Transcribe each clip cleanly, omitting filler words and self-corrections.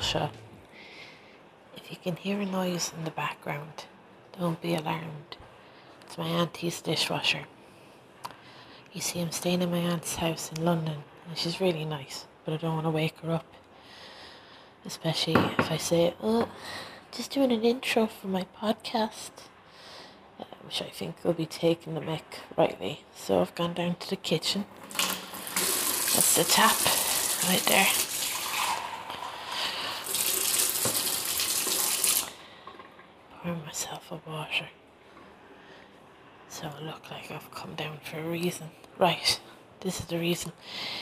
Show. If you can hear a noise in the background, don't be alarmed. It's my auntie's dishwasher. You see, I'm staying in my aunt's house in London, and she's really nice, but I don't want to wake her up. Especially if I say, oh, just doing an intro for my podcast, which I think will be taking the mick rightly. So I've gone down to the kitchen. That's the tap right there. Pouring myself a water. So I look like I've come down for a reason. Right, this is the reason.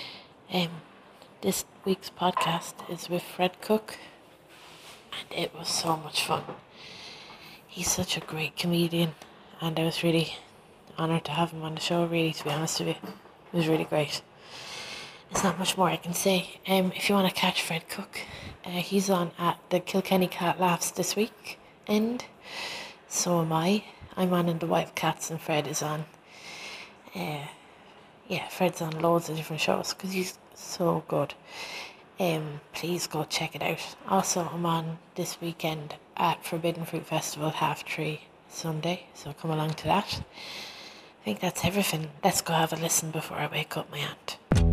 This week's podcast is with Fred Cook, and it was so much fun. He's such a great comedian, and I was really honoured to have him on the show, really, to be honest with you. It was really great. There's not much more I can say. If you want to catch Fred Cook, he's on at the Kilkenny Cat Laughs this week, and so am I. I'm on in the Wildcats, and Fred is on. Fred's on loads of different shows because he's so good. Please go check it out. Also, I'm on this weekend at Forbidden Fruit Festival, 3:30 Sunday, so come along to that. I think that's everything. Let's go have a listen before I wake up my aunt.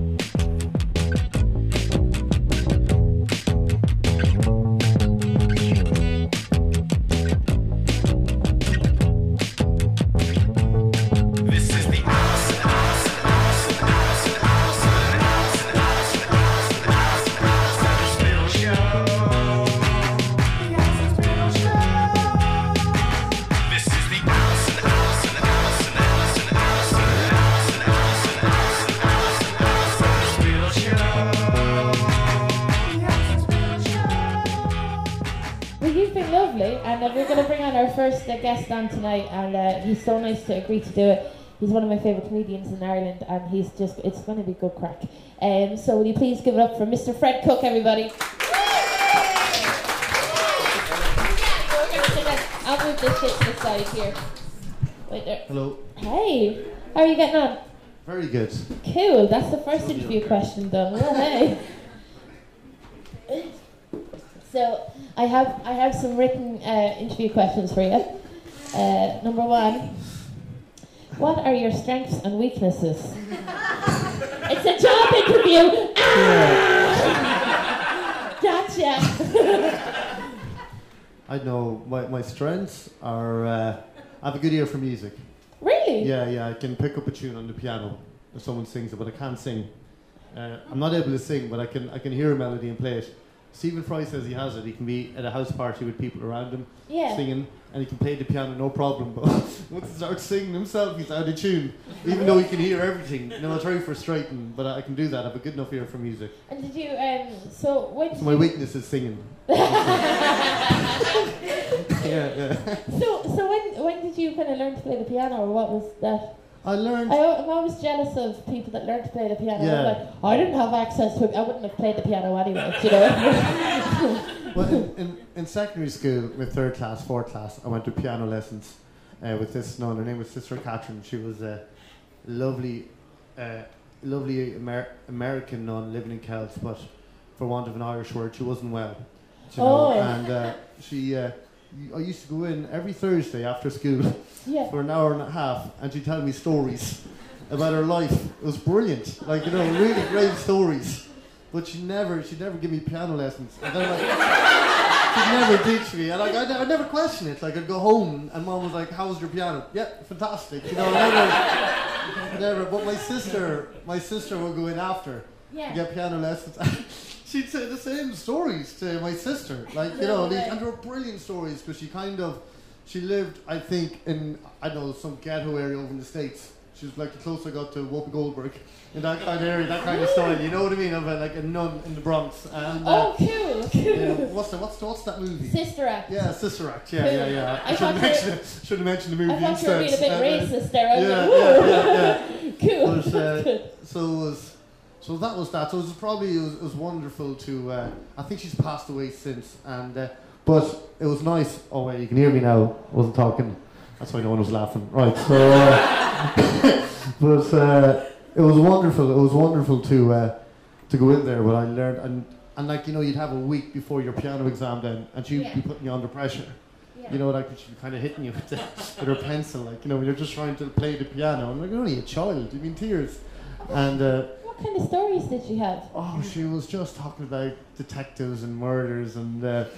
And we're going to bring on our first guest on tonight, and he's so nice to agree to do it. He's one of my favourite comedians in Ireland, and it's going to be good crack. So will you please give it up for Mr. Fred Cook, everybody? I'll move this shit to the side here. Right there. Hello. Hey, how are you getting on? Very good. Cool, that's the first interview question done. Well, hey. So I have some written interview questions for you. Number one, what are your strengths and weaknesses? It's a job interview. Gotcha. I know my strengths are I have a good ear for music. Really? Yeah. I can pick up a tune on the piano if someone sings it, but I can't sing. I'm not able to sing, but I can hear a melody and play it. Stephen Fry says he has it. He can be at a house party with people around him singing, and he can play the piano no problem. But once he starts singing himself, he's out of tune, even though he can hear everything. It's very frustrating, but I can do that. I have a good enough ear for music. And did you, so my weakness is singing. Yeah. So when did you kind of learn to play the piano, or what was that? I'm always jealous of people that learn to play the piano. Yeah. I'm like, I didn't have access to it. I wouldn't have played the piano anyway, you know. Well, in secondary school, with third class, fourth class, I went to piano lessons with this nun. Her name was Sister Catherine. She was a lovely American nun living in Kells, but for want of an Irish word, she wasn't well. You know? And I used to go in every Thursday after school for an hour and a half, and she'd tell me stories about her life. It was brilliant, really great stories. But she'd never give me piano lessons. And then, she'd never teach me. And I'd never question it. I'd go home, and Mom was like, "How was your piano?" "Yeah, fantastic." Never. But my sister would go in after to get piano lessons. She'd say the same stories to my sister, and they were brilliant stories because she lived, I think, in some ghetto area over in the States. She was like the closer I got to Whoopi Goldberg in that kind of area, that kind of style. You know what I mean? Of a nun in the Bronx. And, cool. What's that movie? Sister Act. Yeah, Sister Act. Yeah. I should have mentioned the movie instead. I thought you were being a bit racist there. Yeah. Cool. But, so that was that. So it was wonderful to. I think she's passed away since, and but it was nice. Oh wait, you can hear me now. I wasn't talking. That's why no one was laughing. Right. So, but it was wonderful. It was wonderful to go in there. But I learned, and And like, you know, you'd have a week before your piano exam then, and she'd be putting you under pressure. Yeah. You know, like she'd be kind of hitting you with her pencil, like, you know, when you're just trying to play the piano. And like, you're only a child, you've been tears. And what kind of stories did she have? Oh, she was just talking about detectives and murders and it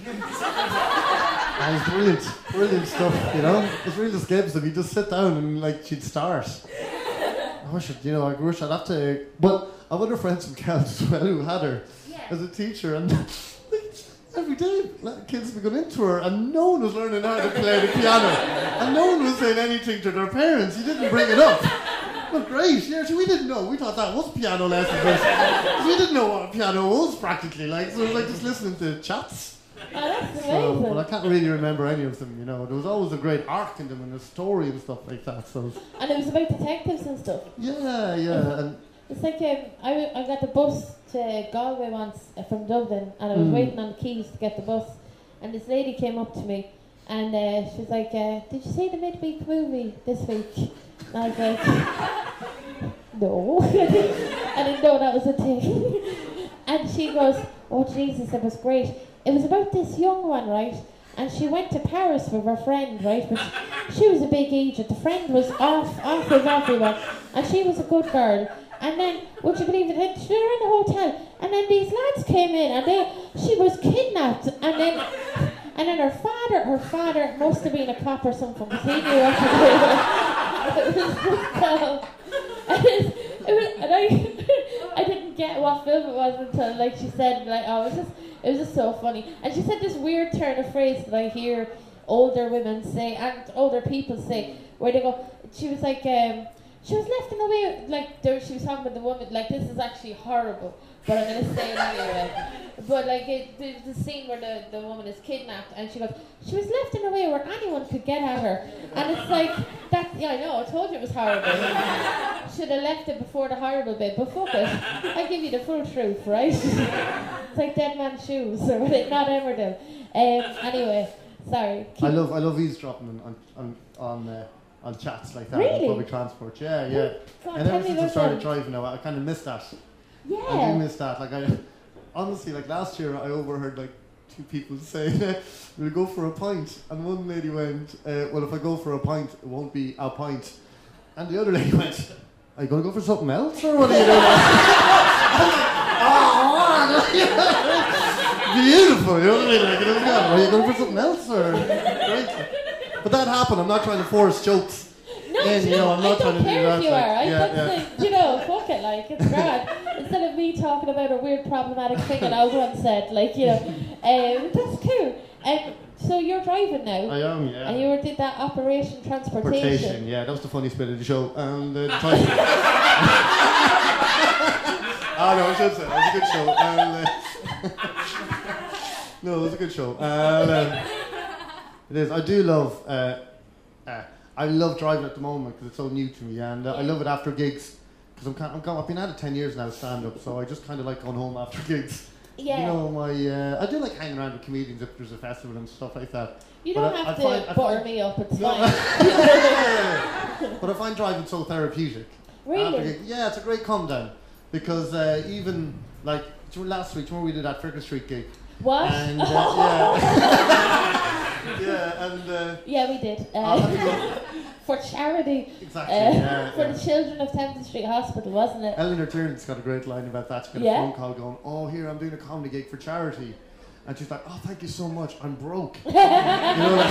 was brilliant stuff, you know. It's real escapism. You just sit down and like she'd start. I wish I'd have to. But I've other friends from Kells as well who had her as a teacher, and every day kids would be going into her, and no one was learning how to play the piano, and no one was saying anything to their parents. You didn't bring it up. Well, great, yeah, so we didn't know. We thought that was piano lessons. We didn't know what a piano was practically like, so it was like just listening to chats. Oh, that's amazing. But I can't really remember any of them, you know. There was always a great arc in them and a story and stuff like that. So. And it was about detectives and stuff. Yeah. And it's like I got the bus to Galway once from Dublin, and I was waiting on the keys to get the bus, and this lady came up to me, and she was like, "Did you see the midweek movie this week?" And I was like, "No." I didn't know that was a thing. And she goes, "Oh Jesus, it was great. It was about this young one, right? And she went to Paris with her friend, right? But she was a big idiot. The friend was off with everyone, and she was a good girl. And then, would you believe it? They were in the hotel, and then these lads came in, and she was kidnapped, and then her father must have been a cop or something, because he knew what to do. I didn't get what film it was until like she said, like, oh, it was just so funny. And she said this weird turn of phrase that I hear older women say and older people say, where they go, she was like, she was left in a way, like, she was talking about the woman, like, this is actually horrible, but I'm going to say it anyway. But, like, there's the scene where the woman is kidnapped, and she goes, she was left in a way where anyone could get at her. And it's like, I know, I told you it was horrible. Should have left it before the horrible bit, but fuck it. I give you the full truth, right? It's like Dead Man's Shoes, or not Emmerdale. Anyway, sorry. I love eavesdropping on chats like that on public transport. Yeah. And ever since I started driving now, I kind of miss that. Yeah. I do miss that. Like honestly, like last year, I overheard like two people say, "We'll go for a pint," and one lady went, "Well, if I go for a pint, it won't be a pint," and the other lady went, "Are you going to go for something else, or what are you doing?" Beautiful, you know what I mean? Like, are you going for something else, or? Great. But that happened. I'm not trying to force jokes. No, I'm not trying to do that. I don't care if you are. Fuck it, like, it's grand. Instead of me talking about a weird problematic thing that I once said, like, that's cool. So you're driving now. I am, yeah. And you did that Operation Transportation. Yeah, that was the funniest bit of the show. And no, I should say, it was a good show. No, it was a good show. It is. I do love. I love driving at the moment because it's so new to me, and I love it after gigs because I've been at it 10 years now, stand up. So I just kind of like going home after gigs. Yeah. You know, I do like hanging around with comedians if there's a festival and stuff like that. You don't have to butter me up. It's fine. But I find driving so therapeutic. Really? Yeah, it's a great calm down because even like last week, remember we did that Firkin Street gig. What? And, yeah, we did. For charity. Exactly. For the children of Tempton Street Hospital, wasn't it? Eleanor Tyrn's got a great line about that. She got a phone call going, "Oh, here, I'm doing a comedy gig for charity." And she's like, "Oh, thank you so much. I'm broke." You know, like,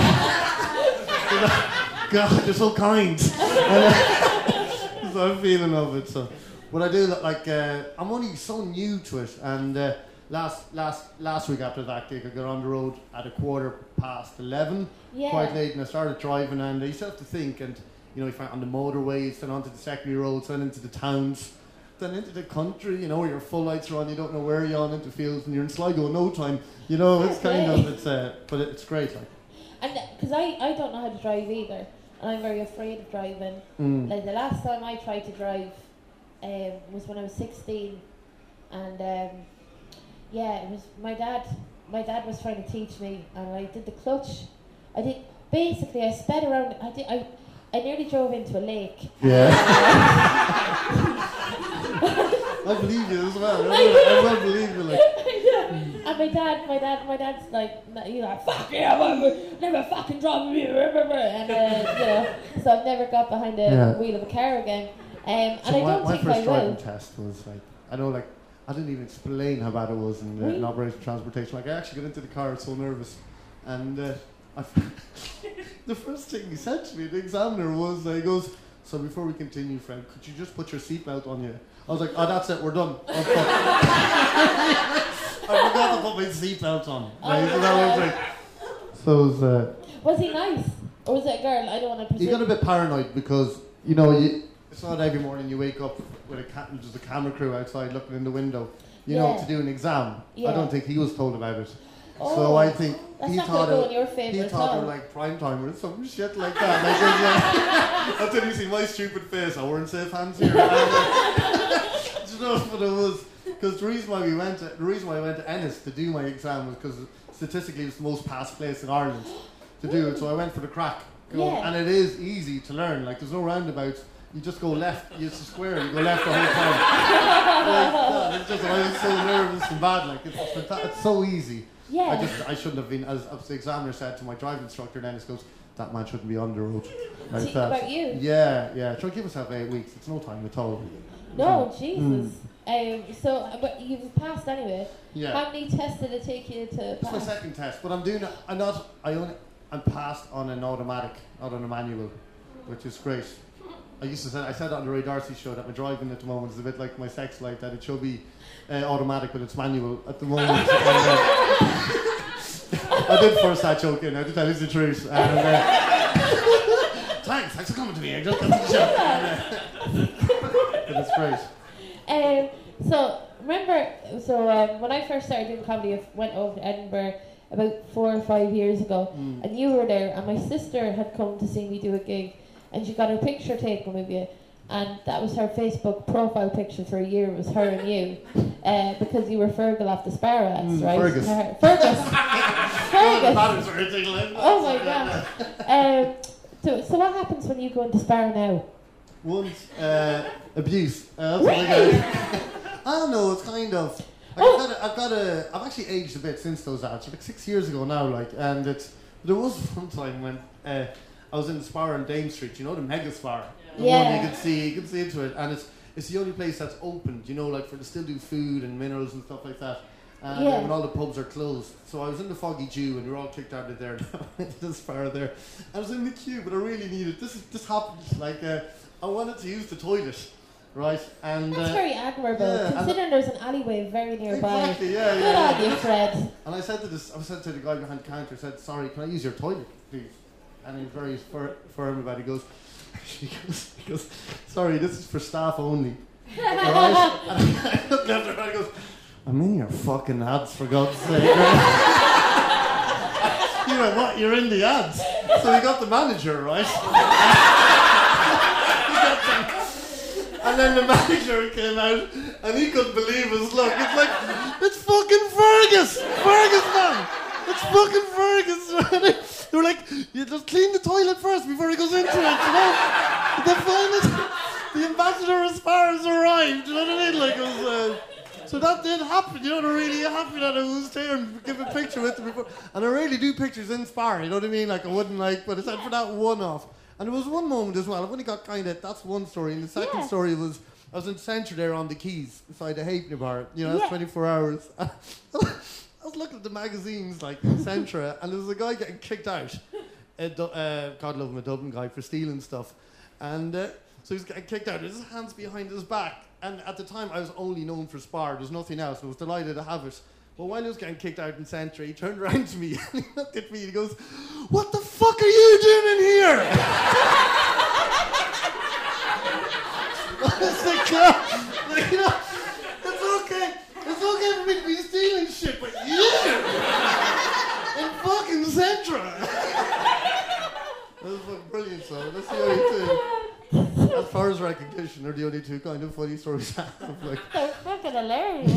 God, you're so kind. So I'm feeling of it. So, but I do like, I'm only so new to it, and. Last week after that gig, I got on the road at 11:15, quite late, and I started driving, and you still have to think, and you find on the motorways, then onto the secondary roads, then into the towns, then into the country, where your full lights are on, you don't know where you're on, into fields, and you're in Sligo in no time, it's kind of, but it's great, like. And because I don't know how to drive either, and I'm very afraid of driving. Like the last time I tried to drive was when I was 16, and it was my dad. My dad was trying to teach me, and I did the clutch. I sped around. I nearly drove into a lake. Yeah. I believe you as well. I believe you. Like. And my dad's like, you know, fuck you, never fucking drive me, and so I've never got behind the wheel of a car again. And I don't think I will. My first driving test was like, I didn't even explain how bad it was in operational transportation. Like, I actually got into the car, so nervous, and the first thing he said to me, the examiner, was, he goes, "So before we continue, Fred, could you just put your seatbelt on you?" I was like, "Oh, that's it, we're done." I forgot to put my seatbelt on. So it was, was he nice? Or was it a girl? I don't want to presume. He got a bit paranoid because, it's not every morning you wake up with there's a camera crew outside looking in the window, to do an exam. Yeah. I don't think he was told about it. Oh, so I think he thought they were like prime time or some shit like that. Until you see my stupid face, I weren't safe hands here. Do you know what it was? Because the reason why I went to Ennis to do my exam was because statistically it's the most passed place in Ireland to do it. So I went for the crack. And it is easy to learn. Like, there's no roundabouts. You just go left. It's a square. You go left the whole time. I was so nervous and bad. Like, it's so easy. Yeah. I shouldn't have been, as the examiner said to my driving instructor, then he goes, "That man shouldn't be on the road." Like that. About you? Yeah. Try to give yourself 8 weeks. It's no time at all. No, Jesus. But you've passed anyway. Yeah. How many tests did it take you to pass? It's my second test, but I'm passed on an automatic, not on a manual, which is great. I said on the Ray Darcy show that my driving at the moment is a bit like my sex life, that it should be automatic, but it's manual at the moment. I did force that joke in, I have to tell you the truth. Thanks for coming to me. I just got the joke. But it's great. When I first started doing comedy, I went over to Edinburgh about 4 or 5 years ago, and you were there, and my sister had come to see me do a gig, and she got her picture taken with you, and that was her Facebook profile picture for a year. It was her and you, because you were Fergal off the Sparrows, right? Fergus. Fergus. Oh my god. So what happens when you go into Sparrow now? Once abuse. Really? I don't know. It's kind of. I've actually aged a bit since those ads. Like 6 years ago now, and there was one time when I was in the Spar on Dame Street. You know, the Mega Spar. Yeah. You can see into it, and it's the only place that's opened. Like they still do food and minerals and stuff like that. And when all the pubs are closed. So I was in the Foggy Jew, and we were all kicked out of there. And I went to the Spar there. I was in the queue, but I really needed. This happened. Like I wanted to use the toilet. Right, and that's very admirable. Considering there's an alleyway very nearby. Exactly, yeah. Good on you, Fred. And I said to the guy behind the counter, I said, "Sorry, can I use your toilet, please?" And he was very firm about it. He goes, "Sorry, this is for staff only." Right? And I looked at her and I goes, "I'm in your fucking ads, for God's sake." You went, "What? You're in the ads?" So he got the manager, right? And then the manager came out and he couldn't believe his luck. It's like, it's fucking Fergus! Fergus, man! It's fucking Fergus! They were like, you just clean the toilet first before he goes into it, The ambassador as far as arrived, you know what I mean? Like, it was, so that did happen, they're really happy that I was there and give a picture with them before. And I really do pictures in Spar, you know what I mean? Like, I wouldn't but I said for that one-off. And there was one moment as well, I've only got that's one story, and the second story was, I was in the centre there on the quays, beside the Halfpenny Bar, that's 24 hours. I was looking at the magazines, like, in Centra, and there was a guy getting kicked out, God love him, a Dublin guy, for stealing stuff. And so he's getting kicked out, his hands behind his back, and at the time I was only known for Spar, there was nothing else, and I was delighted to have it. But while he was getting kicked out in Centra, he turned around to me and he looked at me and he goes, "What the fuck are you doing in here?" It's okay for me to be stealing shit, but you in fucking Centra. That was fucking brilliant, so that's the only two. As far as recognition, they're the only two kind of funny stories I have. Like. They're fucking hilarious.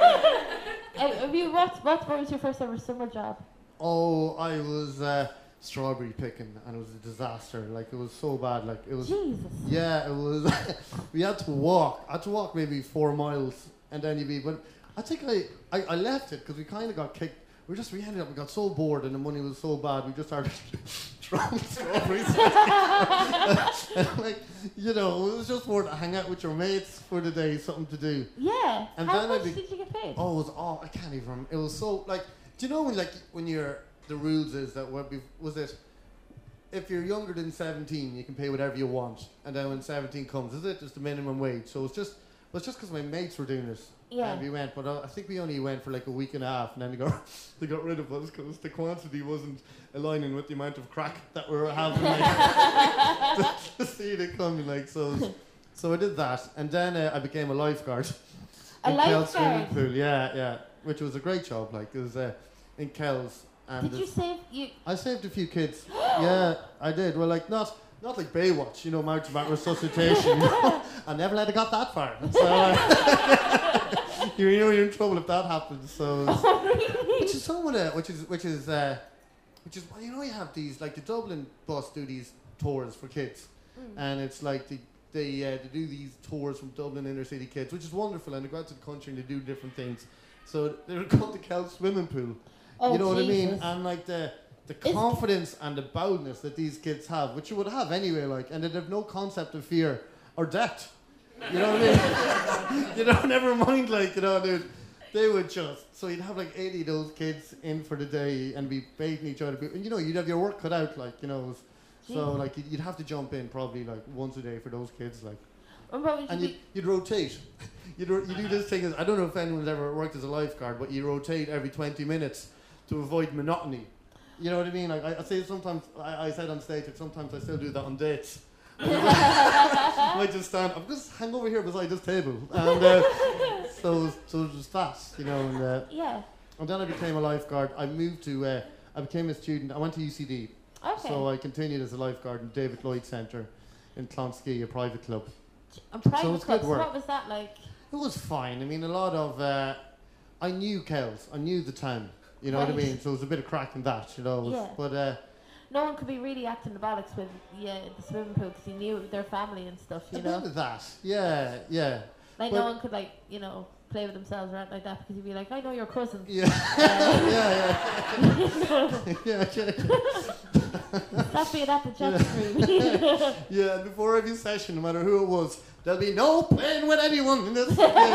What was your first ever summer job? Oh, I was strawberry picking, and it was a disaster. Like, it was so bad. Like, it was. Jesus. Yeah, it was. We had to walk. I had to walk maybe 4 miles, and then but I think I left it because we kind of got kicked. We got so bored and the money was so bad, we just started throwing strawberries. Like, you know, it was just more to hang out with your mates for the day, something to do. Yeah. And how much did you get paid? Oh, it was all, I can't even remember. It was so, like, do you know when you're, the rules is that, if you're younger than 17, you can pay whatever you want. And then when 17 comes, is it just the minimum wage? So it's just because my mates were doing this. Yeah. And we went, but I think we only went for like a week and a half, and then they got rid of us because the quantity wasn't aligning with the amount of crack that we were having. Like, to see it coming, like, so I did that, and then I became a lifeguard. A in Kells lifeguard? swimming pool, yeah, which was a great job. Like, it was in Kells. And did you save you? I saved a few kids. Yeah, I did. Well, like not like Baywatch, you know, mouth-to-mouth resuscitation. I never let it got that far. So you're in trouble if that happens. So, which is some of the, which is well, you know, you have these, like the Dublin bus do these tours for kids, and it's like they do these tours from Dublin inner city kids, which is wonderful, and they go out to the country and they do different things. So they're called the Kells swimming pool. Oh, you know what I mean? Jesus. And like the confidence and the boldness that these kids have, which you would have anyway, like, and they have no concept of fear or death. You know what I mean? You know, never mind, like, you know, dude, they would just, so you'd have like 80 of those kids in for the day and be baiting each other. And you know, you'd have your work cut out, like, you know, so like you'd have to jump in probably like once a day for those kids, like. And you'd rotate. You do this thing, I don't know if anyone's ever worked as a lifeguard, but you rotate every 20 minutes to avoid monotony. You know what I mean? Like I say sometimes, I said on stage that sometimes I still do that on dates. I might just stand, I'm just hang over here beside this table. And so it was fast, you know. And, yeah. And then I became a lifeguard. I became a student. I went to UCD. Okay. So I continued as a lifeguard in David Lloyd Centre in Clonskea, a private club. A private so it was club, good work. So what was that like? It was fine. I mean, a lot of... I knew Kells. I knew the town. You know what I mean? So it was a bit of crack in that, you know. Yeah. But no one could be really acting the bollocks with the swimming pool because you knew their family and stuff, you know. A bit of that, yeah. Like no one could, like, you know, play with themselves or anything like that because you'd be like, I know your cousin. Yeah. Yeah. Stop being at the jet stream. Yeah, before every session, no matter who it was, there'll be no playing with anyone in this.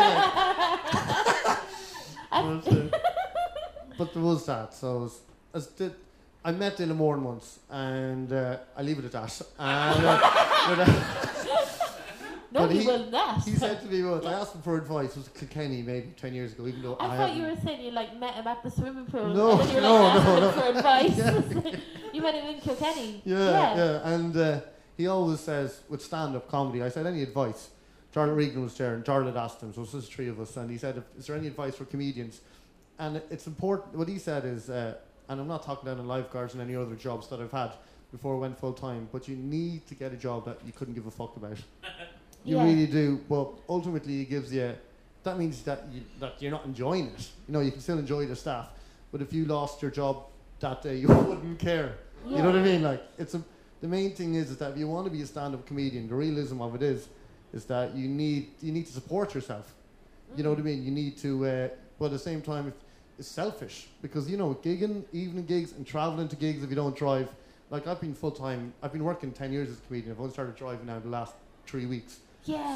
But there was that, so I met Dylan Moran once, and I leave it at that. And, no, he will not. He said to me once, I asked him for advice, it was Kilkenny maybe 10 years ago, even though I thought you were saying you like met him at the swimming pool. No, and then you were like, no. for advice. Yeah. You met him in Kilkenny. Yeah. And he always says, with stand-up comedy, I said, any advice? Charlotte Regan was there, and Charlotte asked him, so it's just three of us, and he said, is there any advice for comedians? And it's important, what he said is, and I'm not talking down on lifeguards and any other jobs that I've had before I went full-time, but you need to get a job that you couldn't give a fuck about. You really do, but ultimately it gives you, that means that you're not enjoying it. You know, you can still enjoy the staff, but if you lost your job that day, you wouldn't care. Yeah. You know what I mean? Like, the main thing is that if you want to be a stand-up comedian, the realism of it is that you need to support yourself. You know what I mean? You need to, but at the same time, it's selfish because, you know, gigging, evening gigs and traveling to gigs if you don't drive. Like, I've been full-time, I've been working 10 years as a comedian. I've only started driving now the last 3 weeks. Yeah.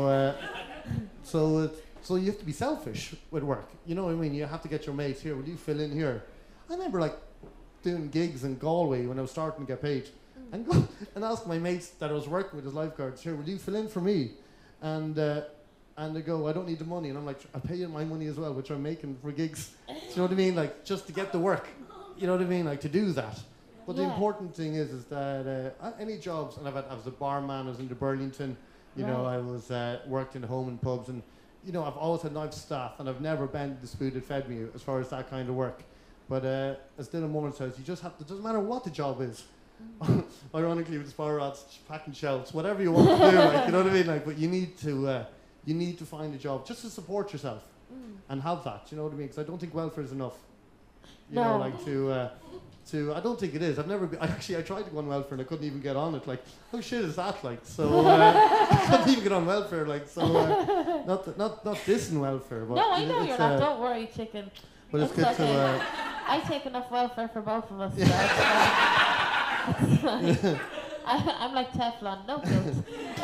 So you have to be selfish with work. You know what I mean? You have to get your mates here. Will you fill in here? I remember like doing gigs in Galway when I was starting to get paid, and go and ask my mates that I was working with as lifeguards, here, will you fill in for me? And they go, I don't need the money, and I'm like, I pay you my money as well, which I'm making for gigs. Do you know what I mean? Like, just to get the work. You know what I mean? Like, to do that. But the important thing is that any jobs, and I was a barman, I was in the Burlington. You know, I was worked in home and pubs, and you know, I've always had nice staff, and I've never bent the spoon that fed me as far as that kind of work. But as Dylan Moran says, you just have to. It doesn't matter what the job is. Ironically, with the spiral rods, packing shelves, whatever you want to do, like, you know what I mean. Like, but you need to find a job just to support yourself and have that. You know what I mean? Because I don't think welfare is enough. You know, like to to. I don't think it is. I've never been. I tried to go on welfare and I couldn't even get on it. Like, how shit is that? Like, so I couldn't even get on welfare. Like, so not dissing welfare. But no, I know you're not. Don't worry, chicken. But it's good okay. to. I take enough welfare for both of us. I'm like Teflon, no guilt.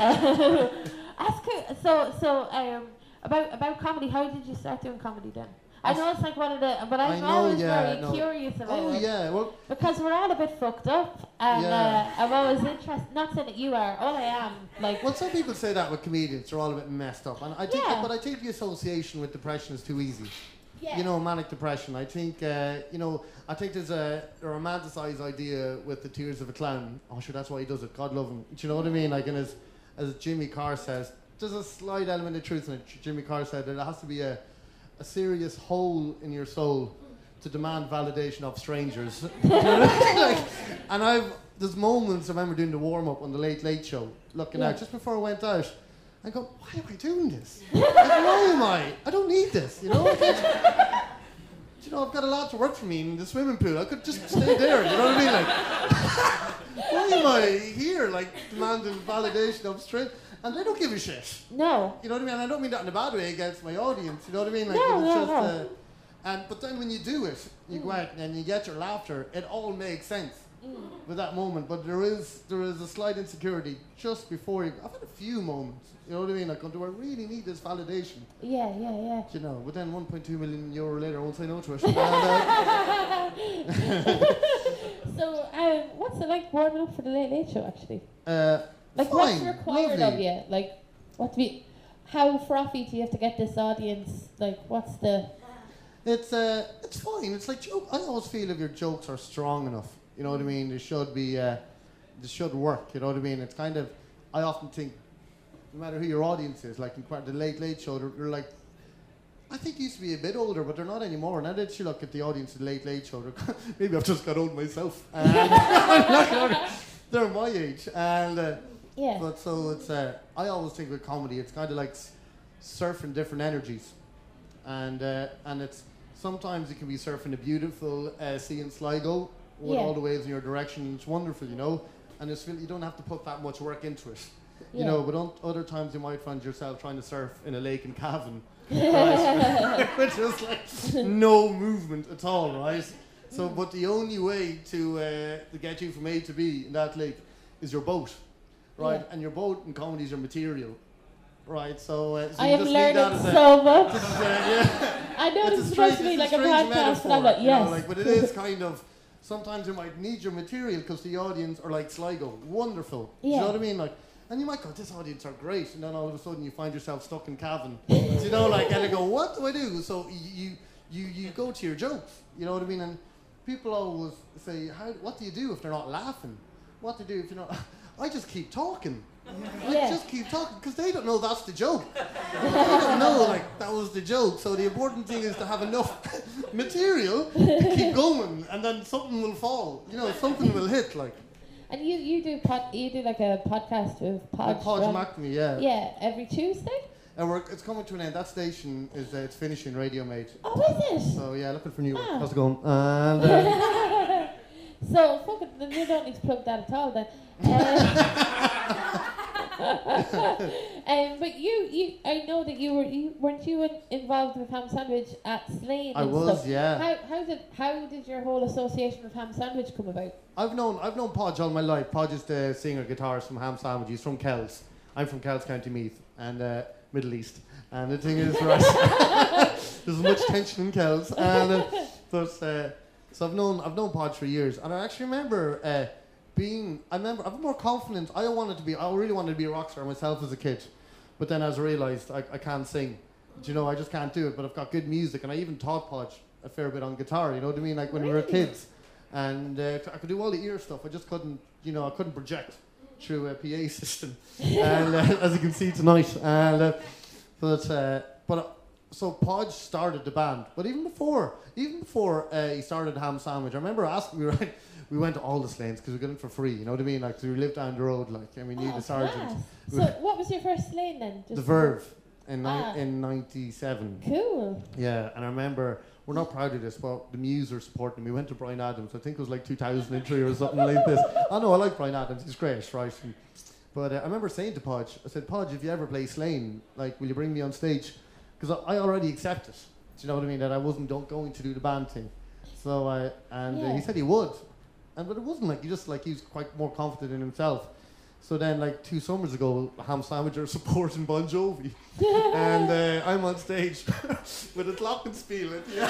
About comedy. How did you start doing comedy then? I know it's like one of the, but I'm always very curious about it. Oh yeah, well, because we're all a bit fucked up, and I'm always interested. Not saying that you are, all I am. Like, well, some people say that with comedians, they're all a bit messed up, and I think, but I think the association with depression is too easy. Yeah. You know, manic depression. I think, I think there's a romanticized idea with the tears of a clown. Oh, sure, that's why he does it. God love him. Do you know what I mean? Like, and as Jimmy Carr says, there's a slight element of truth in it. Jimmy Carr said there has to be a serious hole in your soul to demand validation of strangers. And there's moments I remember doing the warm-up on the Late Late Show, looking out, just before I went out, I go, why am I doing this? Like, why am I? I don't need this, you know? I've got a lot to work for me in the swimming pool. I could just stay there, you know what I mean? Like, why am I here, like, demanding validation of strangers? And they don't give a shit. No. You know what I mean? And I don't mean that in a bad way against my audience. You know what I mean? Like, no. But then when you do it, you go out and you get your laughter. It all makes sense with that moment. But there is a slight insecurity just before you. I've had a few moments. You know what I mean? Like, do I really need this validation? Yeah. You know, but then 1.2 million euro later, I won't say no to it. So, what's it like warming up for the Late Late Show? Actually. Like, fine, what's required lovely. of you? Like, how frothy do you have to get this audience? Like, what's the... It's fine. It's like joke. I always feel if your jokes are strong enough, you know what I mean? They should be, they should work, you know what I mean? It's kind of, I often think, no matter who your audience is, like in the Late Late Show, they're like, I think used to be a bit older, but they're not anymore. Now that you look at the audience of the Late Late Show, maybe I've just got old myself. They're my age, and... But so it's, I always think with comedy, it's kind of like surfing different energies. And it's, sometimes it can be surfing a beautiful sea in Sligo with all the waves in your direction. It's wonderful, you know, and you don't have to put that much work into it. You know, but other times you might find yourself trying to surf in a lake in Cavan, right? Which is like no movement at all, right? So, but the only way to get you from A to B in that lake is your boat. Right, and your boat in comedy is your material, right? So, I am learning so much. I know it's this is supposed to be like a podcast, but I'm like, yes. You know, like, but it is kind of, sometimes you might need your material because the audience are like Sligo, wonderful. Yeah. You know what I mean? Like, and you might go, this audience are great, and then all of a sudden you find yourself stuck in Cavan. You know, like, and you go, what do I do? So you go to your jokes, you know what I mean? And people always say, what do you do if they're not laughing? What do you do if you're not... I just keep talking. I just keep talking because they don't know that's the joke. They don't know like that was the joke. So the important thing is to have enough material to keep going, and then something will fall. You know, something will hit. Like. And you do like a podcast with Podge McNamee, yeah. Yeah, every Tuesday. And it's coming to an end. That station is it's finishing. Radio Mate. Oh, is it? So yeah, looking for new work. How's it going? And. So, fuck it, you don't need to plug that at all then. But I know that weren't you involved with Ham Sandwich at Slane and I was, stuff? yeah. How did your whole association with Ham Sandwich come about? I've known Podge all my life. Podge is the singer guitarist from Ham Sandwich. He's from Kells. I'm from Kells, County Meath, and Middle East. And the thing is, right, there's much tension in Kells, and so I've known Podge for years, and I actually remember I'm more confident. I really wanted to be a rock star myself as a kid, but then as I realised I can't sing. Do you know, I just can't do it. But I've got good music, and I even taught Podge a fair bit on guitar. You know what I mean? Like when we were kids, and I could do all the ear stuff. I just couldn't, I couldn't project through a PA system, and as you can see tonight. And so Podge started the band, but even before he started Ham Sandwich, I remember asking, we went to all the Slanes because we got in for free, you know what I mean? Like, so we lived down the road, like, and we knew the sergeant. So what was your first Slane then? The Verve in 97. Cool. Yeah, and I remember we're not proud of this, but the Muse are supporting me. We went to Bryan Adams, I think it was like 2003 or something like this. I know, I like Bryan Adams, he's great, right? But I remember saying to Podge, I said, Podge, if you ever play Slane, like, will you bring me on stage? Because I already accepted, do you know what I mean, that I wasn't going to do the band thing. So he said he would. But it wasn't like, he was quite more confident in himself. So then, like 2 summers ago, Ham Sandwich are supporting Bon Jovi. And I'm on stage with a glockenspiel at the end.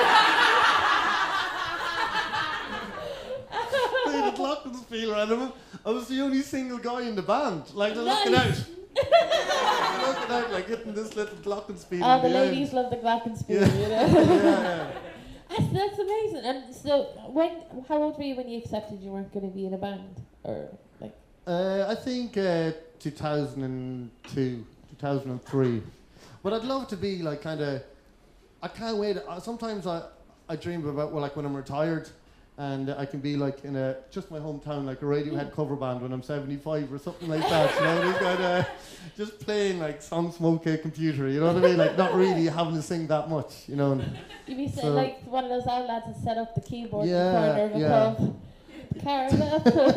Played a glockenspiel, and I was the only single guy in the band. Like, they're looking out. Looking out, like, getting this little glockenspiel. Oh, the ladies love the glockenspiel, you know? That's amazing. And so, how old were you when you accepted you weren't going to be in a band? Or, like... I think 2002, 2003. But I'd love to be like I can't wait. Sometimes I dream about like when I'm retired and I can be like in just my hometown, like a Radiohead cover band when I'm 75 or something like that. You know, just playing like Some Smoke a Computer. You know what I mean? Like not really having to sing that much. You know. You'd be like one of those old lads that set up the keyboard in the corner of a pub. Caramel.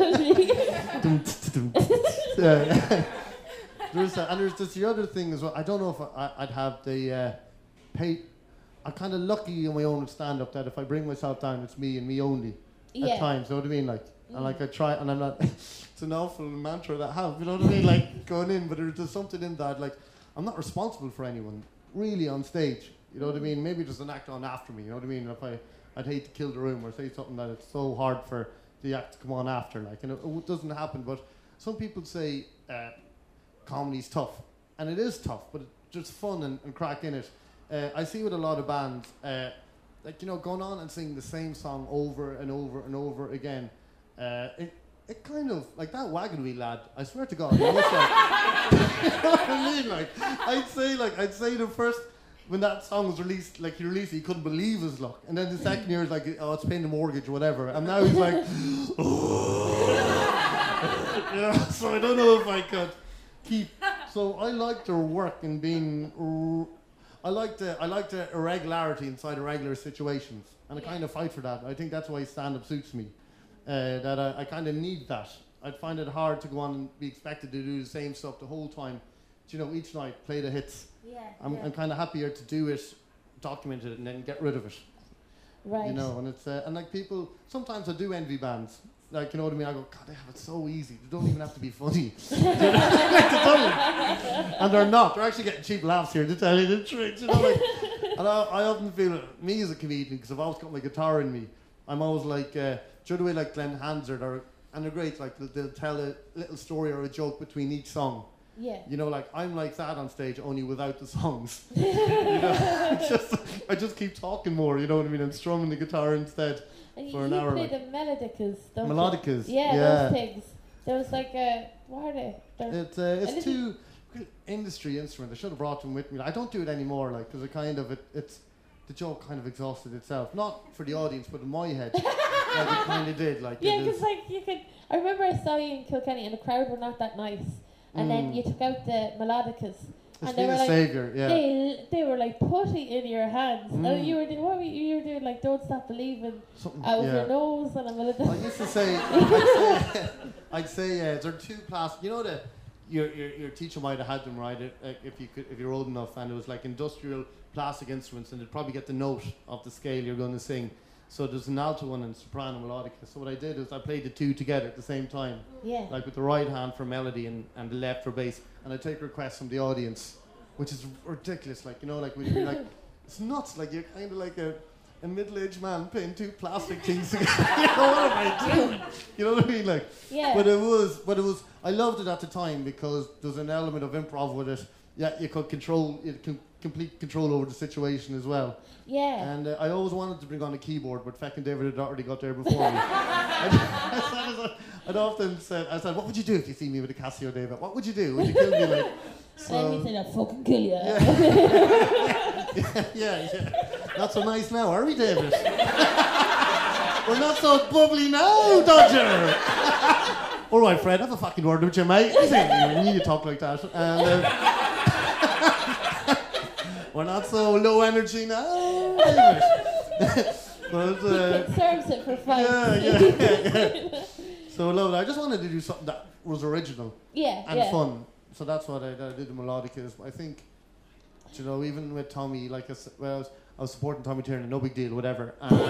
There's the other thing as well. I don't know if I'd have the pay. I'm kind of lucky in my own stand-up that if I bring myself down, it's me and me only at times. You know what I mean? Like, and like I try, and I'm not. It's an awful mantra that I have. You know what I mean? Like going in, but there's something in that. Like, I'm not responsible for anyone really on stage. You know what I mean? Maybe there's an act on after me. You know what I mean? If I'd hate to kill the room or say something that it's so hard for the act to come on after, like, and it doesn't happen. But some people say comedy's tough, and it is tough, but it's just fun and crack in it. I see with a lot of bands, like, you know, going on and singing the same song over and over and over again. It kind of, like that Wagon Wheel lad, I swear to God, you know what I mean? Like, I'd say the first, when that song was released, like he released it, he couldn't believe his luck. And then the second year, it's like, oh, it's paying the mortgage or whatever. And now he's like, oh. Yeah, so I don't know if I could keep. So I like to work in being. I like the irregularity inside irregular situations, and I kind of fight for that. I think that's why stand-up suits me. That I kind of need that. I'd find it hard to go on and be expected to do the same stuff the whole time. You know, each night play the hits. I'm kind of happier to do it, document it, and then get rid of it. Right. You know, and it's and like people. Sometimes I do envy bands. Like, you know what I mean? I go, God, they have it so easy. They don't even have to be funny. And they're not. They're actually getting cheap laughs here, to tell you the truth. You know, like, and I often feel, me as a comedian, because I've always got my guitar in me, I'm always like, do you know the way like Glenn Hansard, and they're great, like they'll tell a little story or a joke between each song. Yeah. You know, like, I'm like that on stage, only without the songs. You know, I just keep talking more, you know what I mean? I'm strumming the guitar instead. And for an hour. You play the melodicas, don't Melodicas, you? Yeah, those things. There was like what are they? It's two industry instruments. I should have brought them with me. I don't do it anymore, like, because it's the joke kind of exhausted itself. Not for the audience, but in my head, like it kind of did. Like, yeah, because like you could. I remember I saw you in Kilkenny, and the crowd were not that nice. And then you took out the melodicas. And they were like, savior, yeah. They were like putty in your hands. And you were doing, what were you were doing? Like, Don't Stop Believing out of your nose and a melody. I used to say, I'd say there are two classes. You know that your teacher might have had them right if you're old enough, and it was like industrial plastic instruments, and they'd probably get the note of the scale you're going to sing. So there's an alto one and soprano melodica. So what I did is I played the two together at the same time. Yeah. Like with the right hand for melody and the left for bass. And I take requests from the audience, which is ridiculous. Like, you know, like when you're like, it's nuts. Like you're kind of like a middle-aged man playing two plastic things together. You know, what am I doing? You know what I mean? Like, yeah. But it was. I loved it at the time because there's an element of improv with it. Yeah, you could complete control over the situation as well. Yeah. And I always wanted to bring on a keyboard, but feckin' David had already got there before me. I'd often said, what would you do if you see me with a Casio, David? What would you do? Would you kill me? Like, so, and he said, I'd fucking kill you. Yeah. Not so nice now, are we, David? We're not so bubbly now, Dodger. All right, Fred, have a fucking word with you, mate. You need to talk like that. And, we're not so low energy now. But, it serves it for fun. Yeah. So lovely. I just wanted to do something that was original and fun. So that's what I did the Melodicas. I think, you know, even with Tommy, like I was supporting Tommy Tiernan, no big deal, whatever.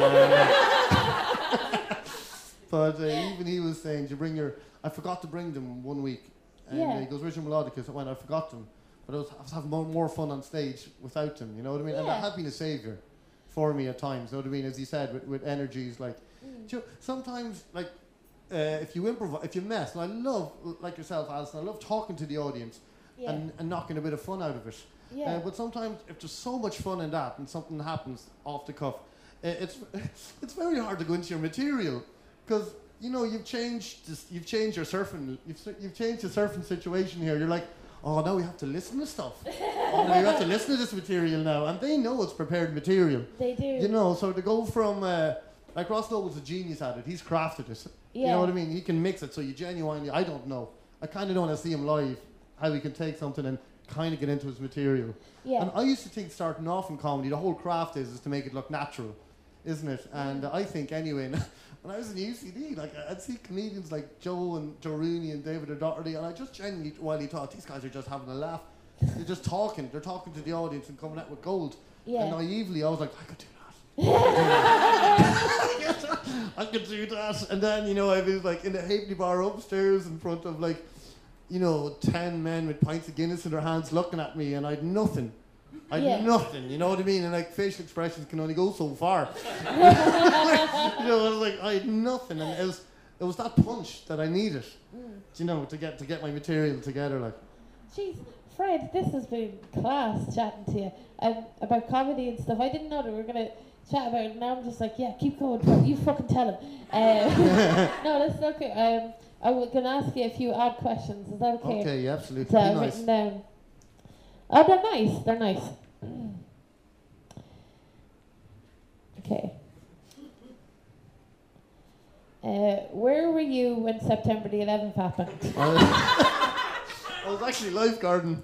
But even he was saying, I forgot to bring them one week. And he goes, where's your Melodicas? I went, I forgot them. But I was having more fun on stage without them, you know what I mean? And that had been a saviour for me at times, you know what I mean? As he said, with energies, like, you know, sometimes, like, if you improvise, if you mess, and I love, like yourself, Alison, I love talking to the audience and knocking a bit of fun out of it. Yeah. But sometimes, if there's so much fun in that and something happens off the cuff, it's very hard to go into your material because, you know, you've changed your surfing, you've changed the surfing situation here. You're like, oh, now we have to listen to stuff. Oh, we have to listen to this material now. And they know it's prepared material. They do. You know, so to go from, like Ross Noble's a genius at it. He's crafted it. You know what I mean? He can mix it so you genuinely, I don't know. I kind of don't want to see him live, how he can take something and kind of get into his material. Yeah. And I used to think starting off in comedy, the whole craft is to make it look natural, isn't it? And I think anyway, when I was in UCD, like I'd see comedians like Joe Rooney and David O'Doherty, and I just genuinely, while he thought these guys are just having a laugh, they're just talking. They're talking to the audience and coming out with gold. Yeah. And naively, I was like, I could do that. I could do that. And then, you know, I was like in the Halfpenny Bar upstairs in front of like, you know, 10 men with pints of Guinness in their hands looking at me, and I'd nothing. Nothing, you know what I mean? And like facial expressions can only go so far. You know, I was like, I had nothing, and it was that punch that I needed, you know, to get my material together. Like, jeez, Fred, this has been class chatting to you about comedy and stuff. I didn't know that we were gonna chat about it. Now I'm just like, yeah, keep going, Fred. You fucking tell him. No, that's okay. I was going to ask you a few odd questions. Is that okay? Okay, yeah, absolutely. So I've written down. Oh, they're nice. They're nice. Okay. Where were you when September the 11th happened? I was actually lifeguarding.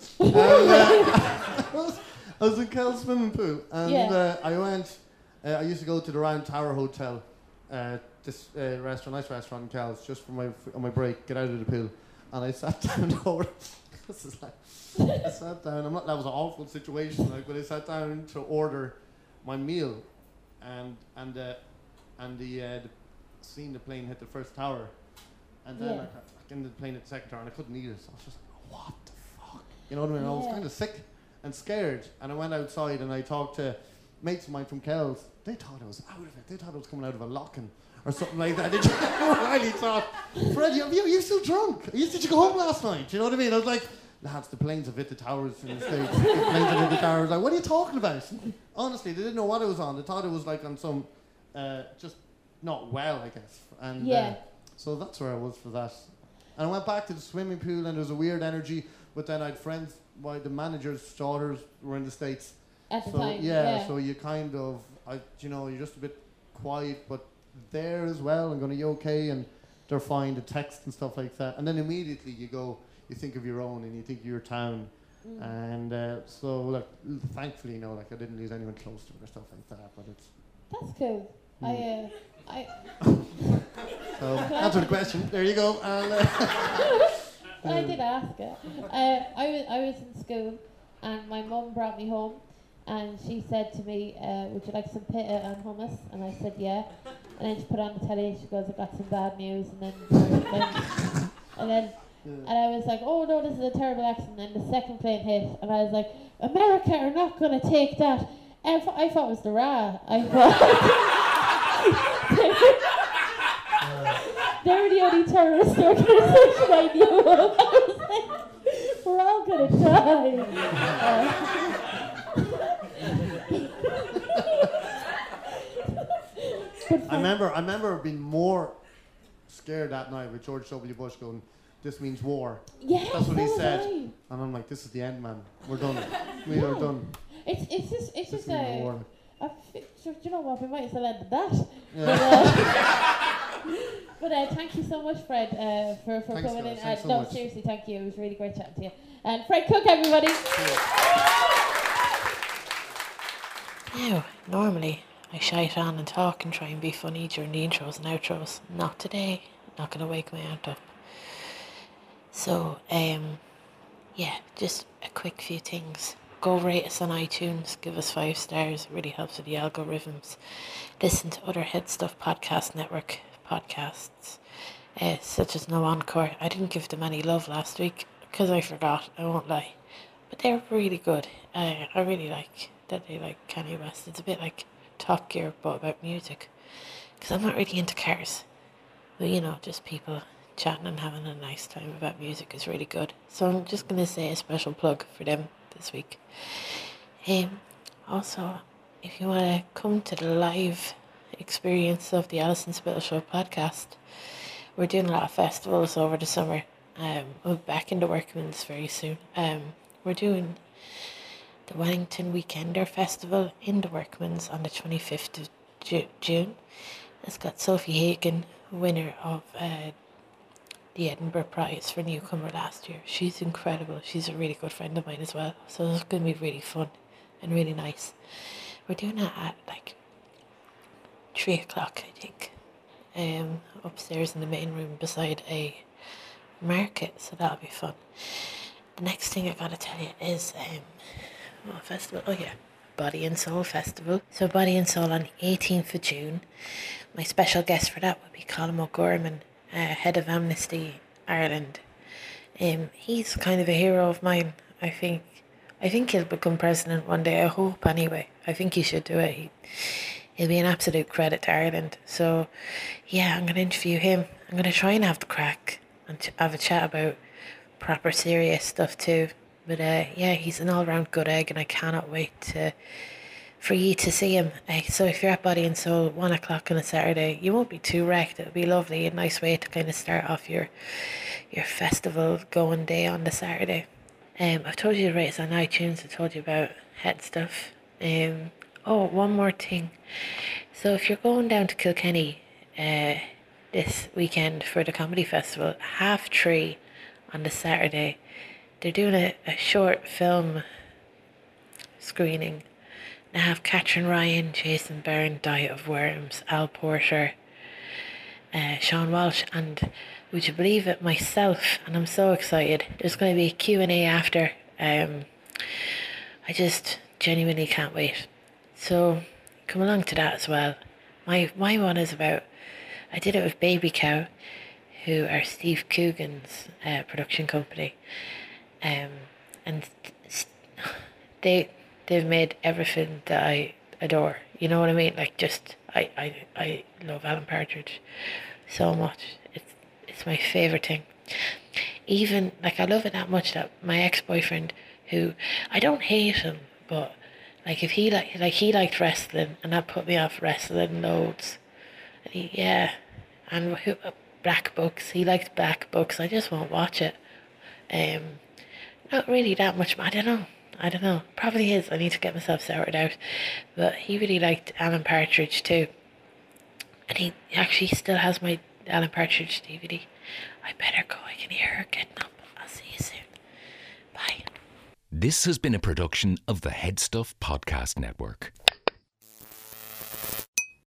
I was in Kel's swimming pool, and I went. I used to go to the Round Tower Hotel. This nice restaurant in Kel's, just for on my break, get out of the pool, and I sat down over. This is like, I sat down. That was an awful situation, like, but I sat down to order my meal, and seeing the plane hit the first tower, and then I the plane hit the second tower, and I couldn't eat it. So I was just like, what the fuck? You know what I mean? I was kind of sick and scared, and I went outside and I talked to mates of mine from Kells. They thought I was out of it. They thought I was coming out of a locking or something like that. They really thought, Fred, you're still drunk. Did you go home last night? You know what I mean? I was like, lads, the planes have hit the towers in the States. The planes have hit the towers. Like, what are you talking about? Honestly, they didn't know what it was on. They thought it was like on some, just not well, I guess. And so that's where I was for that. And I went back to the swimming pool, and there was a weird energy. But then I had friends, the manager's daughters were in the States. At the time, yeah. So you kind of, you're just a bit quiet, but there as well, and going, are you okay? And they're fine, the text and stuff like that. And then immediately you think of your own, and you think of your town. And so, like, thankfully, I didn't lose anyone close to me or stuff like that. But it's that's cool. So answer the question. There you go. I did ask it. I was in school, and my mum brought me home, and she said to me, "Would you like some pita and hummus?" And I said, "Yeah." And then she put on the telly, and she goes, "I got some bad news." And I was like, "Oh no, this is a terrible accident." And the second plane hit, and I was like, "America are not going to take that." And I thought it was the Ra. I thought. They were the only terrorist organisation I knew of. I was like, we're all going to die. I remember being more scared that night with George W. Bush going, "This means war." Yeah, that's what he said. And I'm like, "This is the end, man. We're done. We are done." It's just a. Do you know what? We might as well end that. Yeah. But thank you so much, Fred, for coming in. No, seriously, thank you. It was really great chatting to you. And Fred Cook, everybody. Now, normally I shite on and talk and try and be funny during the intros and outros. Not today. Not going to wake my aunt up. So, yeah, just a quick few things. Go rate us on iTunes. Give us 5 stars. It really helps with the algorithms. Listen to other Head Stuff Podcast Network podcasts, such as No Encore. I didn't give them any love last week because I forgot. I won't lie. But they're really good. I really like that they like Kanye West. It's a bit like Top Gear, but about music. Because I'm not really into cars. But, you know, just people chatting and having a nice time about music is really good. So I'm just going to say a special plug for them this week. Also, if you want to come to the live experience of the Alison Spittle Show podcast, we're doing a lot of festivals over the summer. We'll be back in the Workman's very soon. We're doing the Wellington Weekender Festival in the Workman's on the 25th of June. It's got Sophie Hagen, winner of the Edinburgh Prize for Newcomer last year. She's incredible. She's a really good friend of mine as well. So it's going to be really fun and really nice. We're doing that at like 3 o'clock, I think. Upstairs in the main room beside a market. So that'll be fun. The next thing I gotta tell you is what festival? Oh yeah, Body and Soul Festival. So Body and Soul on the 18th of June. My special guest for that would be Colin O'Gorman, head of Amnesty Ireland. He's kind of a hero of mine. I think he'll become president one day. I hope anyway. I think he should do it. He'll be an absolute credit to Ireland. So yeah, I'm gonna interview him. I'm gonna try and have the crack and have a chat about proper serious stuff too. But yeah, he's an all-round good egg, and I cannot wait for you to see him. So if you're at Body and Soul, 1 o'clock on a Saturday, you won't be too wrecked. It'll be lovely, a nice way to kind of start off your festival going day on the Saturday. I've told you to rate us on iTunes. I told you about Head Stuff. Oh, one more thing. So if you're going down to Kilkenny this weekend for the comedy festival, 3:30 on the Saturday, they're doing a short film screening. They have Catherine Ryan, Jason Byrne, Diet of Worms, Al Porter, Sean Walsh, and would you believe it, myself, and I'm so excited. There's going to be a Q&A after. I just genuinely can't wait. So come along to that as well. My one is about, I did it with Baby Cow, who are Steve Coogan's production company, and they've made everything that I adore. You know what I mean? Like, just I love Alan Partridge so much. It's my favourite thing. Even like, I love it that much that my ex-boyfriend, who I don't hate him, but like, if he he liked wrestling, and that put me off wrestling loads. And Black Books. He likes Black Books. I just won't watch it. Not really that much. I don't know. Probably is. I need to get myself sorted out. But he really liked Alan Partridge too. And he actually still has my Alan Partridge DVD. I better go. I can hear her getting up. I'll see you soon. Bye. This has been a production of the Head Stuff Podcast Network.